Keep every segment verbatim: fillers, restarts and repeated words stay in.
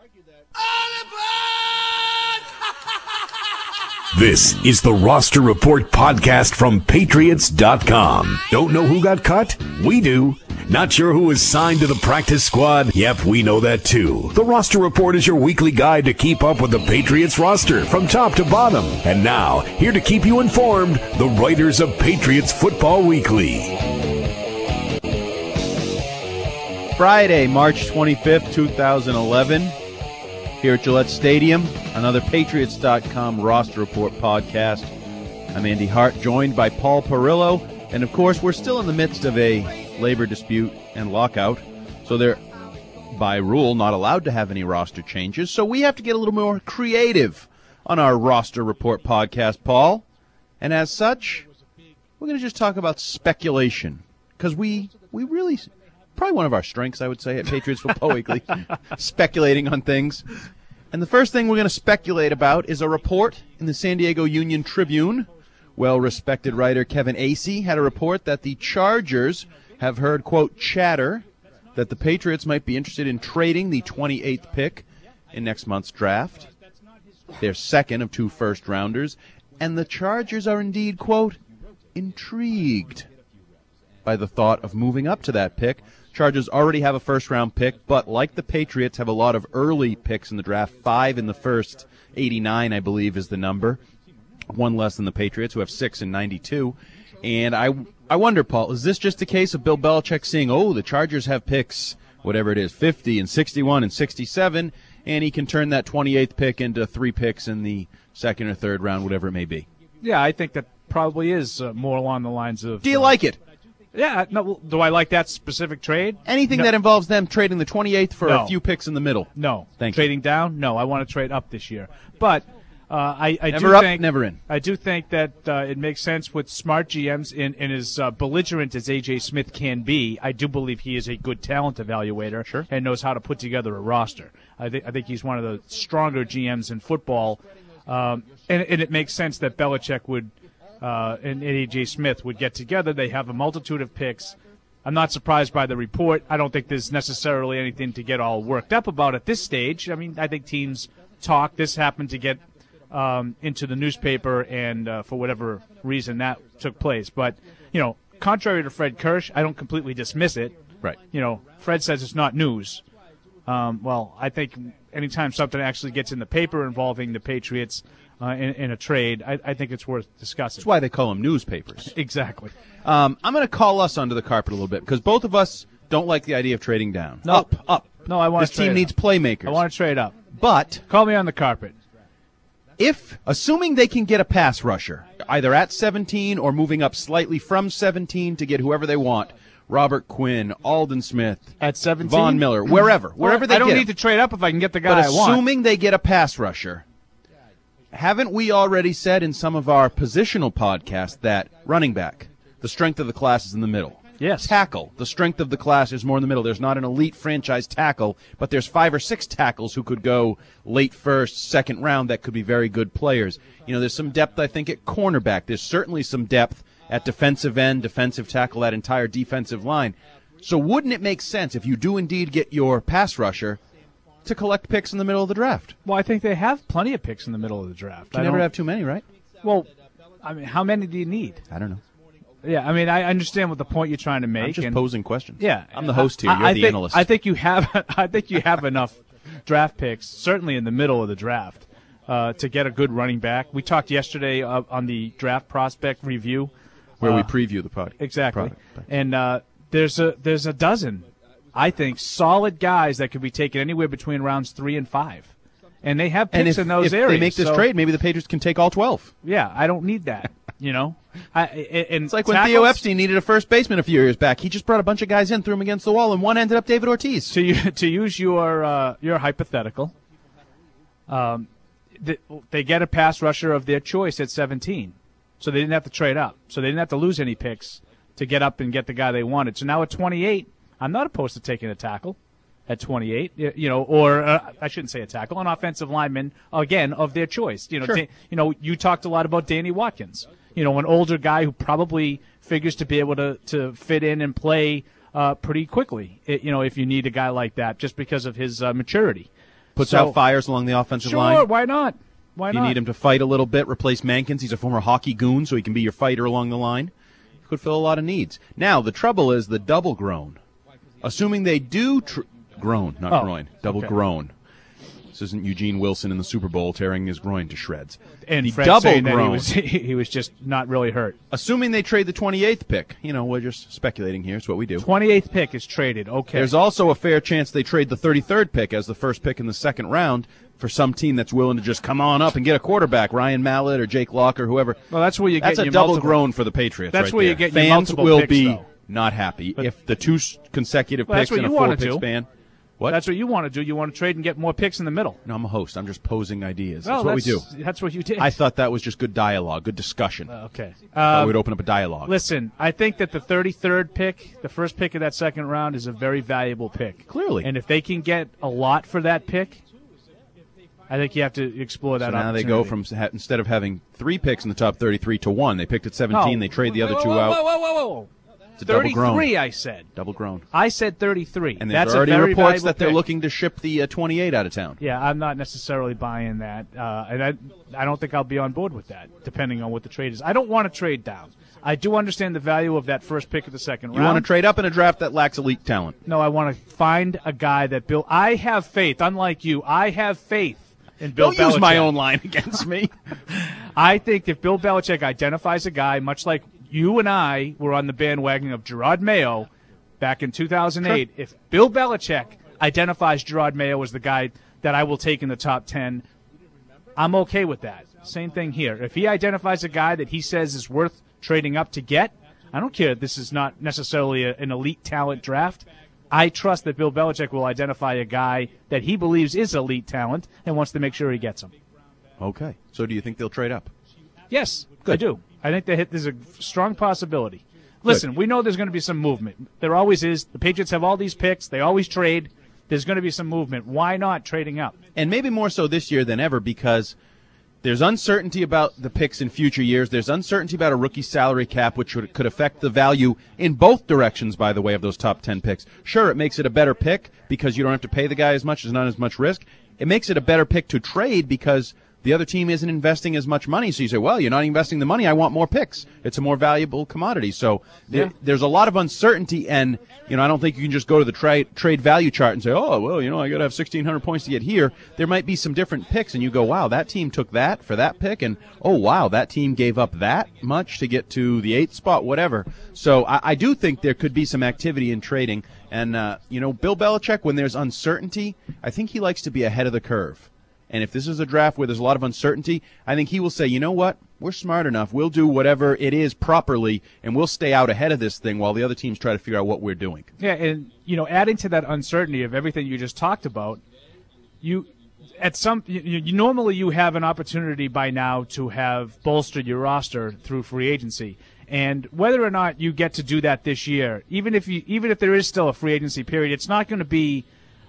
This is the Roster Report podcast from Patriots dot com. Don't know who got cut? We do. Not sure who was signed to the practice squad? Yep, we know that too. The Roster Report is your weekly guide to keep up with the Patriots roster from top to bottom. And now, here to keep you informed, the writers of Patriots Football Weekly. Friday, March twenty-fifth, twenty eleven, here at Gillette Stadium, another Patriots dot com Roster Report podcast. I'm Andy Hart, joined by Paul Perillo, and of course, we're still in the midst of a labor dispute and lockout, so they're, by rule, not allowed to have any roster changes, so we have to get a little more creative on our Roster Report podcast, Paul, and as such, we're going to just talk about speculation, because we, we really... Probably one of our strengths, I would say, at Patriots Football Weekly, speculating on things. And the first thing we're going to speculate about is a report in the San Diego Union Tribune. Well-respected writer Kevin Acee had a report that the Chargers have heard, quote, chatter that the Patriots might be interested in trading the twenty-eighth pick in next month's draft, their second of two first-rounders, and the Chargers are indeed, quote, intrigued by the thought of moving up to that pick. Chargers already have a first-round pick, but like the Patriots, have a lot of early picks in the draft. Five in the first, eighty-nine, I believe, is the number. One less than the Patriots, who have six and ninety-two. And I, I wonder, Paul, is this just a case of Bill Belichick seeing, oh, the Chargers have picks, whatever it is, fifty and sixty-one and sixty-seven, and he can turn that twenty-eighth pick into three picks in the second or third round, whatever it may be? Yeah, I think that probably is uh, more along the lines of... Do you uh, like it? Yeah, no, do I like that specific trade? Anything no. that involves them trading the twenty-eighth for no. a few picks in the middle. No. Thank Trading you. down? No, I want to trade up this year. But uh, I, I never do up, think never in. I do think that uh, it makes sense with smart G Ms and, and as uh, belligerent as A J Smith can be. I do believe he is a good talent evaluator sure. and knows how to put together a roster. I think I think he's one of the stronger G Ms in football, um, and, and it makes sense that Belichick would uh, and A J Smith would get together. They have a multitude of picks. I'm not surprised by the report. I don't think there's necessarily anything to get all worked up about at this stage. I mean, I think teams talk. This happened to get um, into the newspaper, and uh, for whatever reason that took place. But, you know, contrary to Fred Kirsch, I don't completely dismiss it. Right. You know, Fred says it's not news. Um, well, I think anytime something actually gets in the paper involving the Patriots uh, in, in a trade, I, I think it's worth discussing. That's why they call them newspapers. Exactly. Um, I'm going to call us under the carpet a little bit because both of us don't like the idea of trading down. No. Up, up. No, I want this to trade team up. needs playmakers. I want to trade up. But Call me on the carpet. if, assuming they can get a pass rusher, either at seventeen or moving up slightly from seventeen to get whoever they want, Robert Quinn, Aldon Smith, At seventeen? Von Miller, wherever, wherever Well, they I don't get need him. to trade up if I can get the guy But I want. assuming they get a pass rusher, haven't we already said in some of our positional podcasts that running back, the strength of the class is in the middle? Yes. Tackle, the strength of the class is more in the middle. There's not an elite franchise tackle, but there's five or six tackles who could go late first, second round that could be very good players. You know, there's some depth, I think, at cornerback. There's certainly some depth at defensive end, defensive tackle, that entire defensive line. So wouldn't it make sense if you do indeed get your pass rusher to collect picks in the middle of the draft? Well, I think they have plenty of picks in the middle of the draft. You I never don't- have too many, right? Well, I mean, how many do you need? I don't know. Yeah, I mean, I understand what the point you're trying to make. I'm just and, posing questions. Yeah, I'm the host here. I- You're I the think, analyst. I think you have. I think you have enough draft picks, certainly in the middle of the draft, uh, to get a good running back. We talked yesterday uh, on the draft prospect review, Where we uh, preview the product. exactly, product. and uh, there's a there's a dozen, I think, solid guys that could be taken anywhere between rounds three and five, and they have picks And if, in those if areas. they make this so, trade, maybe the Patriots can take all twelve. yeah, I don't need that. You know, I, and It's like when Theo tackles- Epstein needed a first baseman a few years back. He just brought a bunch of guys in, threw them against the wall, and one ended up David Ortiz. To you, to use your uh, your hypothetical, um, th- they get a pass rusher of their choice at seventeen, so they didn't have to trade up, so they didn't have to lose any picks to get up and get the guy they wanted. So now at twenty-eight, I'm not opposed to taking a tackle at twenty-eight, y- you know, or uh, I shouldn't say a tackle, an offensive lineman again of their choice. You know, Sure. Da- you know, you talked a lot about Danny Watkins. You know, an older guy who probably figures to be able to to fit in and play uh, pretty quickly. It, you know, if you need a guy like that, just because of his uh, maturity. Puts So- out fires along the offensive Sure, line. why not? Why If you not? need him to fight a little bit, replace Mankins. He's a former hockey goon, so he can be your fighter along the line. Could fill a lot of needs. Now, the trouble is the double groan. Assuming they do tr- groan, not Oh, groin, double okay. groan. This isn't Eugene Wilson in the Super Bowl tearing his groin to shreds. And the Fred double saying that he groan. was he was just not really hurt. Assuming they trade the twenty-eighth pick. You know, we're just speculating here. It's what we do. twenty-eighth pick is traded. Okay. There's also a fair chance they trade the thirty-third pick as the first pick in the second round for some team that's willing to just come on up and get a quarterback, Ryan Mallett or Jake Locke or whoever. well, that's where you get That's a your double multiple- groan for the Patriots. That's right where you there. get your Fans multiple will picks, be though. not happy if the two s- consecutive Well, that's picks what in a you wanna four-pick do. span. What? That's what you want to do. You want to trade and get more picks in the middle. No, I'm a host. I'm just posing ideas. Well, that's what we do. That's what you did. I thought that was just good dialogue, good discussion. okay. Thought Um, we'd open up a dialogue. Listen, I think that the thirty-third pick, the first pick of that second round, is a very valuable pick. Clearly. And if they can get a lot for that pick, I think you have to explore that So now they opportunity. go from ha- instead of having three picks in the top thirty-three to one. They picked at seventeen. No. They trade the other Whoa, two whoa, out. Whoa, whoa, whoa, whoa. It's a double groan. thirty-three, I said. Double groan. I said thirty-three. And there's That's already a very reports valuable that they're pick. looking to ship the uh, twenty-eight out of town. Yeah, I'm not necessarily buying that, uh, and I, I don't think I'll be on board with that, depending on what the trade is. I don't want to trade down. I do understand the value of that first pick of the second You round. want to trade up in a draft that lacks elite talent. No, I want to find a guy that Bill. I have faith. Unlike you, I have faith in Bill Don't use my Belichick. own line against me. I think if Bill Belichick identifies a guy, much like you and I were on the bandwagon of Gerard Mayo back in two thousand eight, if Bill Belichick identifies Gerard Mayo as the guy that I will take in the top ten, I'm okay with that. Same thing here. If he identifies a guy that he says is worth trading up to get, I don't care if this is not necessarily a, an elite talent draft. I trust that Bill Belichick will identify a guy that he believes is elite talent and wants to make sure he gets him. Okay. So do you think they'll trade up? Yes, Good. I do. I think they hit, there's a strong possibility. Listen, we know there's going to be some movement. There always is. The Patriots have all these picks. They always trade. There's going to be some movement. Why not trading up? And maybe more so this year than ever because there's uncertainty about the picks in future years. There's uncertainty about a rookie salary cap, which would, could affect the value in both directions, by the way, of those top ten picks. Sure, it makes it a better pick because you don't have to pay the guy as much. There's not as much risk. It makes it a better pick to trade because the other team isn't investing as much money. So you say, well, you're not investing the money. I want more picks. It's a more valuable commodity. So there, Yeah. there's a lot of uncertainty, and you know I don't think you can just go to the trade trade value chart and say, oh, well, you know, I got to have sixteen hundred points to get here. There might be some different picks, and you go, wow, that team took that for that pick, and oh, wow, that team gave up that much to get to the eighth spot, whatever. So I, I do think there could be some activity in trading, and uh, you know, Bill Belichick, when there's uncertainty, I think he likes to be ahead of the curve. And if this is a draft where there's a lot of uncertainty, I think he will say, you know what, we're smart enough. We'll do whatever it is properly, and we'll stay out ahead of this thing while the other teams try to figure out what we're doing. Yeah, and you know, adding to that uncertainty of everything you just talked about, you at some you, you normally you have an opportunity by now to have bolstered your roster through free agency. And whether or not you get to do that this year, even if you even if there is still a free agency period, it's not going to be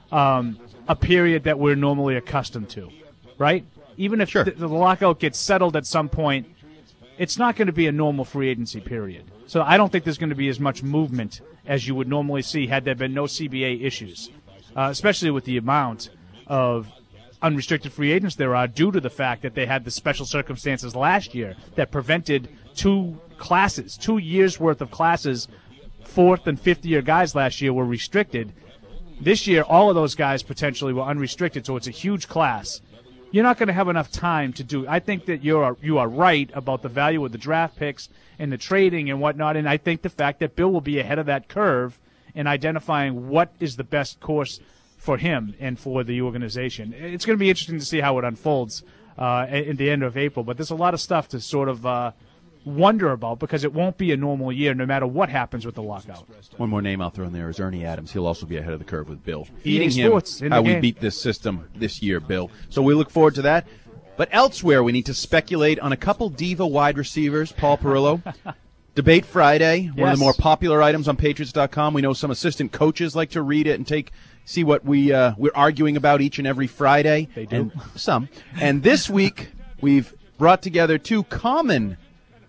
um, a period that we're normally accustomed to, right? Even if Sure. the, the lockout gets settled at some point, it's not going to be a normal free agency period. So I don't think there's going to be as much movement as you would normally see had there been no C B A issues, uh, especially with the amount of unrestricted free agents there are due to the fact that they had the special circumstances last year that prevented two classes, two years' worth of classes, fourth and fifth year guys last year were restricted. This year, all of those guys potentially were unrestricted, so it's a huge class. You're not going to have enough time to do. I think that you are you are right about the value of the draft picks and the trading and whatnot, and I think the fact that Bill will be ahead of that curve in identifying what is the best course for him and for the organization. It's going to be interesting to see how it unfolds uh, in the end of April, but there's a lot of stuff to sort of uh, wonder about because it won't be a normal year no matter what happens with the lockout. One more name I'll throw in there is Ernie Adams. He'll also be ahead of the curve with Bill. Feeding Feeding him sports in the how we game. beat this system this year, Bill. So we look forward to that. But elsewhere, we need to speculate on a couple diva wide receivers, Paul Perillo. Debate Friday, one of Yes. the more popular items on Patriots dot com. We know some assistant coaches like to read it and take see what we, uh, we're arguing about each and every Friday. They do. And some. And this week, we've brought together two common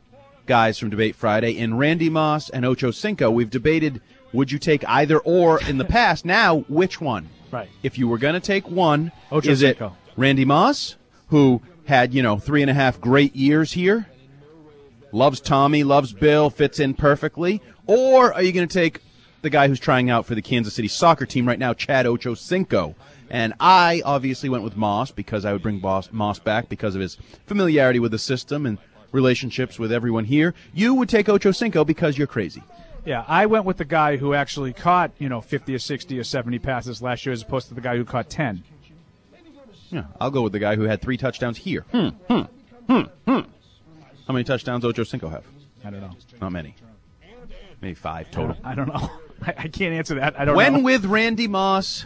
guys from Debate Friday in Randy Moss and Ocho Cinco. We've debated would you take either or in the past. Now, which one? Right. If you were going to take one, Ocho is it Cinco. Randy Moss, who had, you know, three and a half great years here, loves Tommy, loves Bill, fits in perfectly, or are you going to take the guy who's trying out for the Kansas City soccer team right now, Chad Ochocinco? And I obviously went with Moss because I would bring Boss, Moss back because of his familiarity with the system and relationships with everyone here. You would take Ochocinco because you're crazy. Yeah, I went with the guy who actually caught, you know, fifty or sixty or seventy passes last year as opposed to the guy who caught ten. Yeah, I'll go with the guy who had three touchdowns here. Hmm, hmm, hmm, hmm. How many touchdowns Ochocinco have? I don't know. Not many. Maybe five total. I don't know. I, I can't answer that. I don't when know. When with Randy Moss,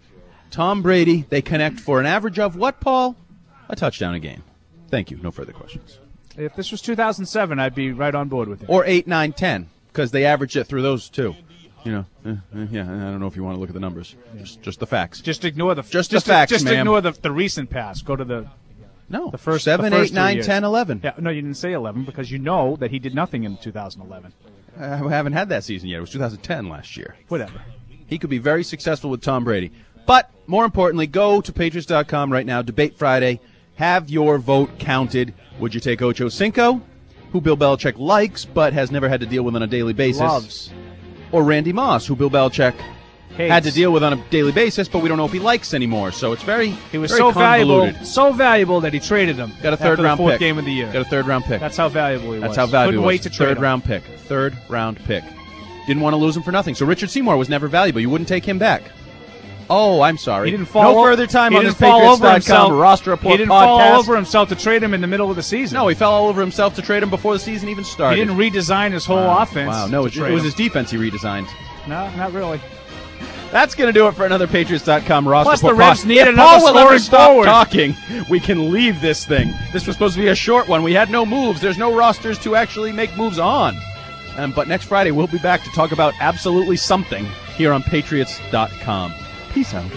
Tom Brady, they connect for an average of what, Paul? A touchdown a game. Thank you. No further questions. If this was two thousand seven, I'd be right on board with you. Or eight, nine, ten, because they averaged it through those two. You know, uh, uh, yeah, I don't know if you want to look at the numbers. Yeah. Just, just the facts. Just ignore the just, just the facts, Just ma'am. ignore the, the recent past. Go to the no the first seven, the first eight, nine, years. ten, eleven. Yeah, no, you didn't say eleven because you know that he did nothing in two thousand eleven. I haven't had that season yet. It was two thousand ten last year. Whatever. He could be very successful with Tom Brady. But more importantly, go to Patriots dot com right now. Debate Friday. Have your vote counted. Would you take Ochocinco, who Bill Belichick likes but has never had to deal with on a daily basis? Loves. Or Randy Moss, who Bill Belichick Hates. had to deal with on a daily basis, but we don't know if he likes anymore. So it's very He was very so valuable, convoluted. so valuable that he traded him. Got a third after round the fourth pick. game of the year. Got a third round pick. That's how valuable he was. That's how valuable Couldn't he was. wait to trade Third him. round pick. Third round pick. Didn't want to lose him for nothing. So Richard Seymour was never valuable. You wouldn't take him back. Oh, I'm sorry. He didn't fall no o- further time he on didn't this fall Patriots over dot himself. com roster report He didn't podcast. fall over himself to trade him in the middle of the season. No, he fell all over himself to trade him before the season even started. He didn't redesign his whole wow. offense. Wow, no, to it, trade it was him. his defense he redesigned. No, not really. That's going to do it for another Patriots dot com roster Plus, report. the Revs pod. need if another Paul will scoring ever stop forward. talking, we can leave this thing. This was supposed to be a short one. We had no moves. There's no rosters to actually make moves on. Um, but next Friday, we'll be back to talk about absolutely something here on Patriots dot com. Peace out.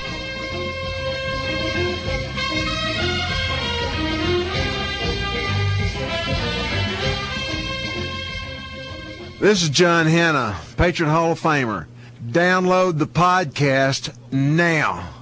This is John Hanna, Patriot Hall of Famer. Download the podcast now.